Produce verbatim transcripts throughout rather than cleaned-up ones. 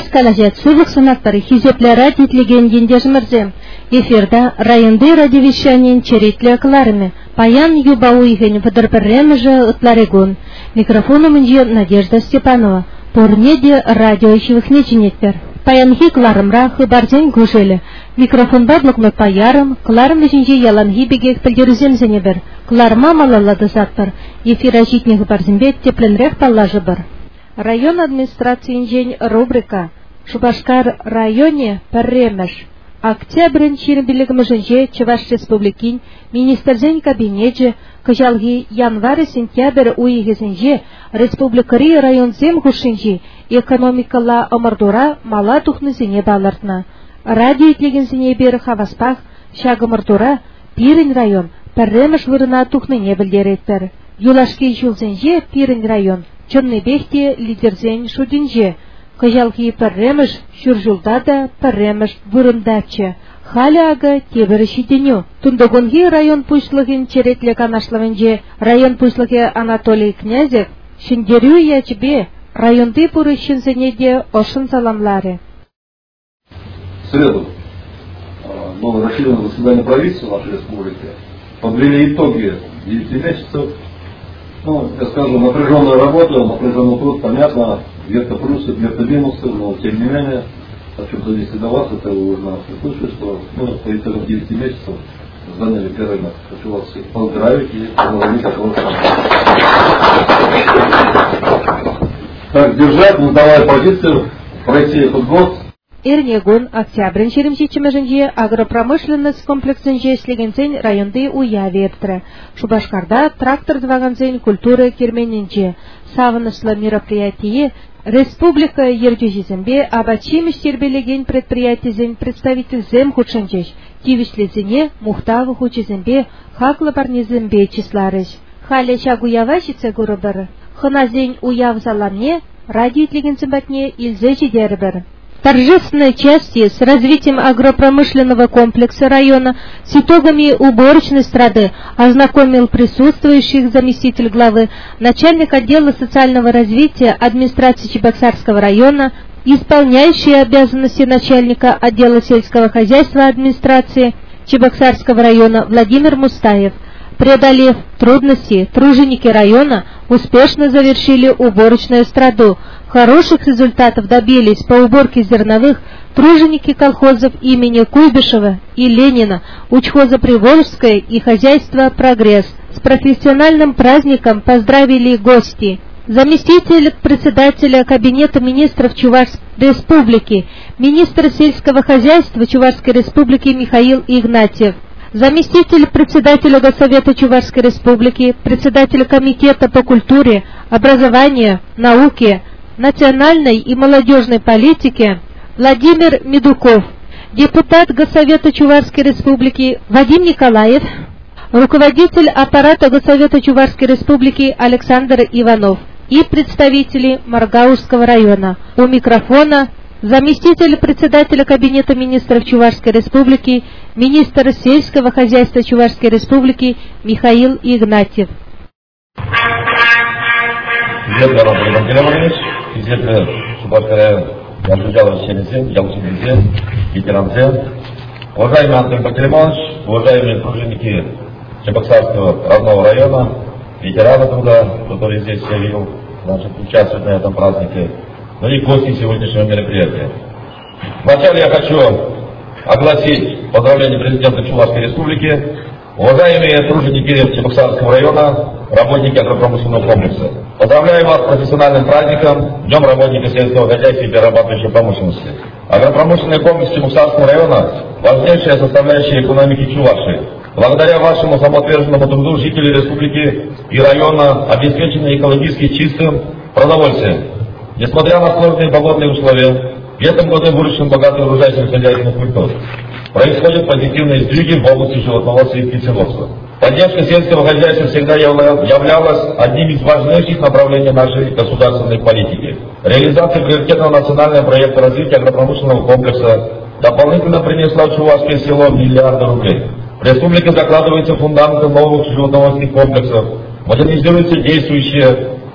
калажет сулық сунақтары хизеплері детлеген ендежімірзе. Эфирда районды радиовещанин черетлі қыларымы. Паян юбау ихен фадырпірреміжі ұтларегун. Микрофону Надежда Степанова. Порнеде радио ищевых неченетпер. Паянхи кларымра хыбарден гушелі. Микрофон бадлықны паярым, кларым үшінже яланхи бегек пілдерізем зенебір. Кларыма малалады затпыр. Эфира житне хыбарзенбет тепленрех паллажы бір. Район администрациян рубрика. Шубашкар районе пірреміш. Октябрін чирімбілігіміжінже Чуваш Республикин министрзен кабинеті кыжалги январы-сентябрь уйығызінже республикари районзем хушинжи экономикала омырдура мала тухнызіне балыртна. Радио етлегінзіне бері хаваспах шагымырдура Пирин район пірреміш вырына тухныне білдеретпір. Юлашки жылзінже Пирин район чынныбехте лидерзен шудинже. Кыжалги пірреміш шүржулда да пірреміш вырымдачы. Халяга тебіріші деню. Тундагонги район пушлығын черетлі канашлығынже район пушлығы Анатолий Князев шындерю ячбе районды пурышынзіне де ошын саламлары. В среду было расширено заседание правительства нашей республики. Подвели итоги девяти месяцев. Ну, я скажу, напряженная работа, напряженный труд, понятно, где-то плюсы, где-то минусы, но тем не менее, хочу донести до вас, это вы уже нас слышали, что мы по итогам девяти месяцев заняли первое место. Хочу вас всех поздравить и поздравить от вас. Так, держать, ну давай позицию, пройти этот год. Эрнегун октябрь черемчечимежинже агропромышленность комплексинже слегенцен районды уя вептірі. Шубашкарда трактор дваганцен культуры керменинже. Савынышлы мероприятие республика ержежізімбе абачимеш тербелеген предприятизен представитель зем худшанчеш. Тивишлезіне мухтавы хучезімбе хаклы барнезімбе числарыш. Хале шагуявашице гурыбыр. Хыназен уяв заланне радиотлегенцен батне илзе жидербір. Торжественной части с развитием агропромышленного комплекса района с итогами уборочной страды ознакомил присутствующих заместитель главы, начальник отдела социального развития администрации Чебоксарского района, исполняющий обязанности начальника отдела сельского хозяйства администрации Чебоксарского района Владимир Мустаев. Преодолев трудности, труженики района успешно завершили уборочную страду. Хороших результатов добились по уборке зерновых труженики колхозов имени Куйбышева и Ленина, учхоза Приволжское и хозяйство «Прогресс». С профессиональным праздником поздравили гости. Заместитель председателя Кабинета министров Чувашской республики, министр сельского хозяйства Чувашской республики Михаил Игнатьев. Заместитель председателя Госсовета Чувашской республики, председатель Комитета по культуре, образованию, науке, национальной и молодежной политике Владимир Медуков, депутат Госсовета Чувашской республики Вадим Николаев, руководитель аппарата Госсовета Чувашской республики Александр Иванов и представители Маргаушского района. У микрофона заместитель председателя Кабинета министров Чувашской республики, министр сельского хозяйства Чувашской республики Михаил Игнатьев. Hizmetler Rabbim Gelemeyiz, hizmetler Şubatlara Yantucalı Şeniz'in, Ялчиниз'in, ветеранцев. Уважаемый Антон Пантелеймонович, уважаемые труженики Чебоксарского родного района, ветераны труда, которые здесь я видел, значит, участвуют на этом празднике, но и гости сегодняшнего мероприятия. Вначале я хочу огласить поздравления президента Чувашской республики, уважаемые труженики Чебоксарского района, работники агропромышленного комплекса. Поздравляю вас с профессиональным праздником, Днем работника сельского хозяйства и перерабатывающей промышленности. Агропромышленный комплекс Чебоксарского района – важнейшая составляющая экономики Чувашии. Благодаря вашему самоотверженному труду жители республики и района обеспечены экологически чистым продовольствием. Несмотря на сложные погодные условия, в этом году выращен богатый урожай сельскохозяйственных культур. Происходят позитивные сдвиги в области животноводства и птицеводства. Поддержка сельского хозяйства всегда являлась одним из важнейших направлений нашей государственной политики. Реализация приоритетного национального проекта развития агропромышленного комплекса дополнительно принесла в Чувашское село миллиарды рублей. В республике закладываются фундаменты новых животноводских комплексов, модернизируются действующие,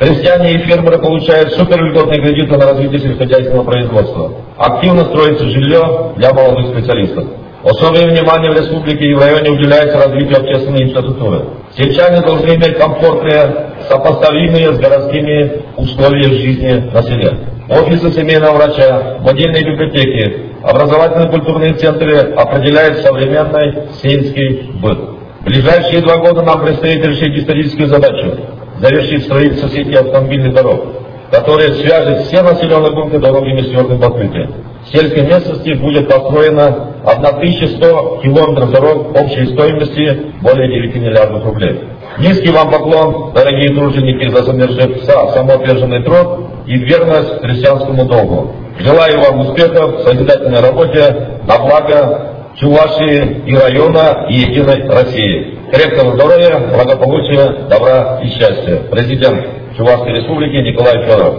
Крестьяне и фермеры получают суперльготные кредиты на развитие сельскохозяйственного производства. Активно строится жилье для молодых специалистов. Особое внимание в республике и в районе уделяется развитию общественной инфраструктуры. Сельчане должны иметь комфортные, сопоставимые с городскими условия жизни на селе. Офисы семейного врача, модельные библиотеки, образовательные культурные центры определяют современный сельский быт. В ближайшие два года нам предстоит решить историческую задачу – завершить строительство сети автомобильных дорог, которые свяжут все населенные пункты дорогами с твердым покрытием. В сельской местности будет построено тысяча сто километров дорог общей стоимости более девяти миллиардов рублей. Низкий вам поклон, дорогие труженики, за самоотверженный труд и верность христианскому долгу. Желаю вам успехов в созидательной работе на благо Чувашии и района и единой России. Крепкого здоровья, благополучия, добра и счастья. Президент Чувашской Республики Николай Федоров.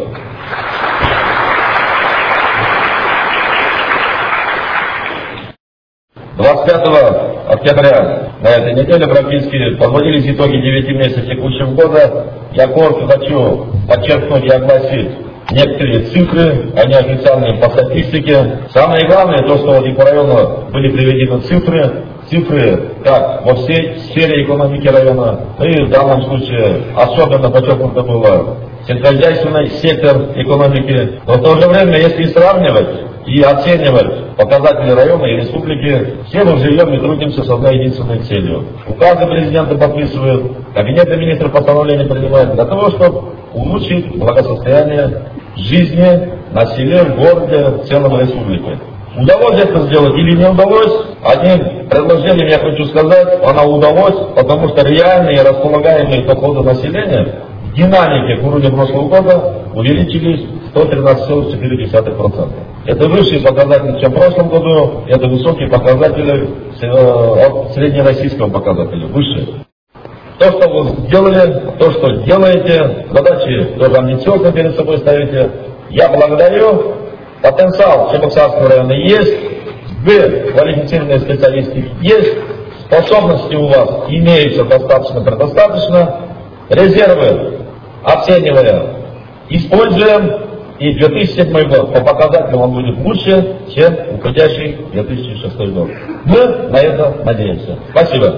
двадцать пятого октября на этой неделе практически подводились итоги девяти месяцев текущего года. Я коротко хочу подчеркнуть и огласить некоторые цифры, они официальные по статистике. Самое главное, то, что вот и по району были приведены цифры, цифры как во всей сфере экономики района, и в данном случае особенно подчеркнуто было сельскохозяйственный сектор экономики. Но в то же время, если сравнивать и оценивать показатели района и республики, все мы живем и трудимся с одной единственной целью. Указы президента подписывают, кабинеты министров постановления принимают для того, чтобы улучшить благосостояние жизни на селе, в городе, в целом республике. Удалось это сделать или не удалось? Одним предложением я хочу сказать, оно удалось, потому что реальные располагаемые доходы населения в динамике к уровню прошлого года увеличились сто тринадцать целых четыре десятых процента. Это высший показатель, чем в прошлом году, это высокие показатели от среднероссийского показателя, выше. То, что вы сделали, то, что делаете, задачи тоже амбициозно перед собой ставите, я благодарю. Потенциал Чебоксарского района есть, вы, квалифицированные специалисты, есть, способности у вас имеются достаточно, предостаточно, резервы оценивая, используем, и две тысячи седьмой год по показателям он будет лучше, чем уходящий две тысячи шестой год. Мы на это надеемся. Спасибо.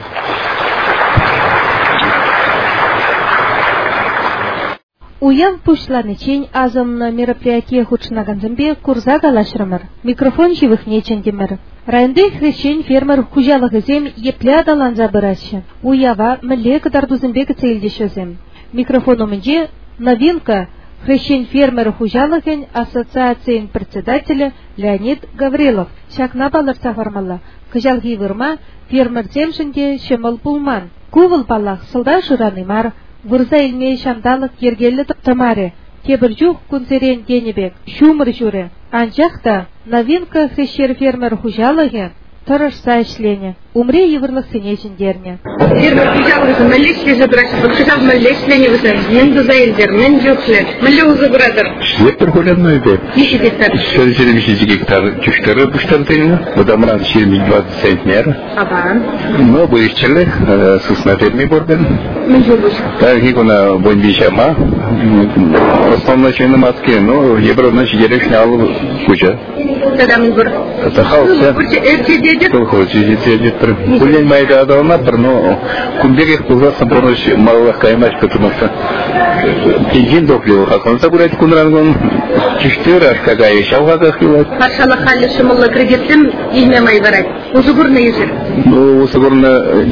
Уян пушланычень азамна мероприятие худшнаганзамбе курза галашрамар. Микрофон живых нечендемер. Районды хрещень фермер хужалығы зем епля даланза быращы. Уява міле кадардузымбе кцейлдешезем. Микрофон умынже новинка хрещень фермер хужалығын ассоциациян председателя Леонид Гаврилов. Шакна балырса формала. Кыжалги вырма фермер земшінде шемыл пулман. Кувыл балах сылда шыранымар. Вырза илмей шандалық ергелі тамаре, тебіржух күнсерен денебек, шумыр жүре. Анчақта новинка хрещер фермер хужалығы тұрышса ішлене, умре евырлық сенешіндерне. Фермер хужалығы мүлі шлежі бұрашып, хужал мүлі ішлене візі, мен дұзайылдер, мен жүкшілер, мүлі ұзы бұрадыр. Шлеттір хулянной бе? Неше гектар? жиырма бес гектар түштері бұштардыны, бұдамыран жиырма двадцать центнер. Абан. Ну, бұл ішчілік, сысна ферми борген. Мен жүбіш. Так, и куна бойбишама, основной чайны матки, ну, ебродна жигерек шнялы куча. Тогда мен бұр. Это хался. Өрте дедіп? Колхоз жидете дедіп. Кулен майда адалына бір, но кумбегек бұлғаса бұрыш малылық каймаш, потому что пенжин доклеву хақынса көрәді күнрангон түштер, ашқаға ешауға дақилат. Паршалы қалы шымылы кредиттім, елме май барайды. Осы көріне езір? Ну, осы көріне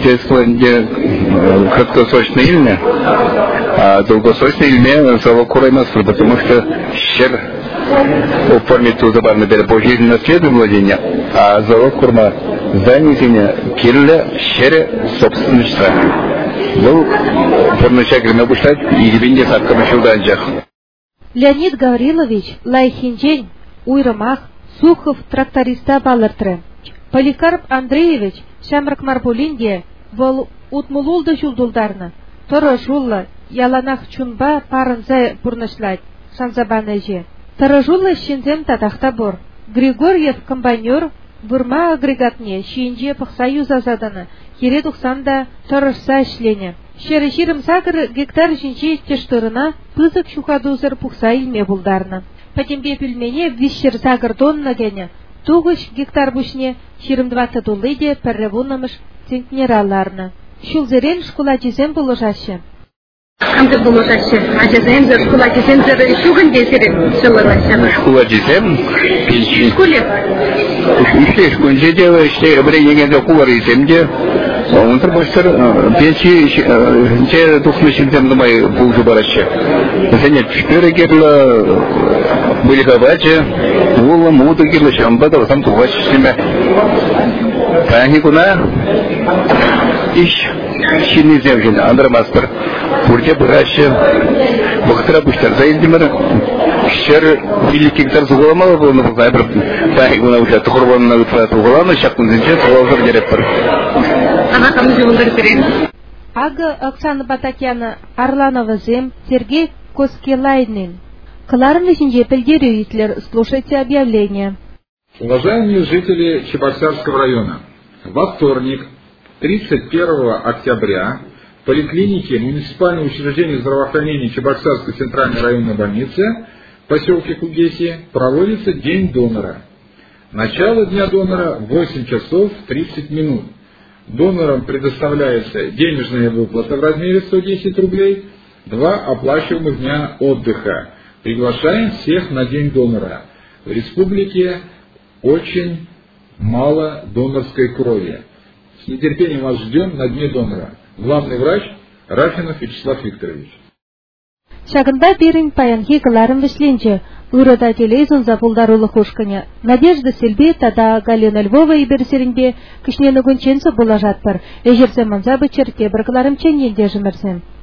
краткосрочно ильме, а долгосрочно ильме залог кураймастыр, потому что щер оформить тузабарны бері пожизненное наследие владения, а залог курма занятия кирле щере собственничества. Бұл бірнеше кірме бұштать, егебенде саққымы шылданжақ. Леонид Гаврилович Лайхинжень, Уйрамах, Сухов тракториста балыртыры. Поликарп Андреевич Шамрак Марбулинде вол утмулулды жулдулдарны. Торы жуллы, яланах чунба парынза бурнышлать, шанзабанэжи. Торы жуллы шинзем тадахта бор. Григорьев комбайнер вырма агрегатне шинже пықса юзазаданы. Хере тухсанда торышса ішлене. Шері ширым сагыр гектар жинче тештырына пызык шухадузыр пухса илме булдарны. Патембе пülмене вишшер сагыр тонна гене, тугыш гектар бушне ширым двадцать улыйде перревунамыш центнераларны. Шулзерен школа жезем положаще. Камды положаще, а жезем зер школа жезем зер шугын десерек шылылаще. Школа жезем? В школе? Ушли шконже дело, что обрение до кулары земде. Он требуется пенсии, че тухнущим тем домой пулжу бараще. Занят четыре герла, были гавачи, ула, мута герла, шамбада, сам тухач с ними. Пани куна, ищ, щины земжин, андромастер, пурте бараще, бахтра буштар заиздимер, щер великий гектар суголамала был, но познай, пани куна уже тухурван на витвая суголана, щакун зинчен, суголазар директор. Ага, там живут директор. Ага, Оксана Батакяна, Орланова зем, Сергей Коскелайнин. Кларны синже пельдерю Гитлер, слушайте объявление. Уважаемые жители Чебоксарского района, во вторник, тридцать первого октября, в поликлинике муниципального учреждения здравоохранения Чебоксарской центральной районной больницы в поселке Кугеси проводится День донора. Начало Дня донора в восемь часов тридцать минут. Донорам предоставляется денежная выплата в размере сто десять рублей, два оплачиваемых дня отдыха. Приглашаем всех на День донора. В республике очень мало донорской крови. С нетерпением вас ждем на Дне донора. Главный врач Рафинов Вячеслав Викторович. Шагында берин паянхи кыларын вишленче, урада телейзун запулдарулы хушканя. Надежда Сельбе, тада Галина Львова и берсеринбе, кишнені гунченсі була жатпыр. Ежерсе манзабы черте бір кыларым ченген дежімірсен.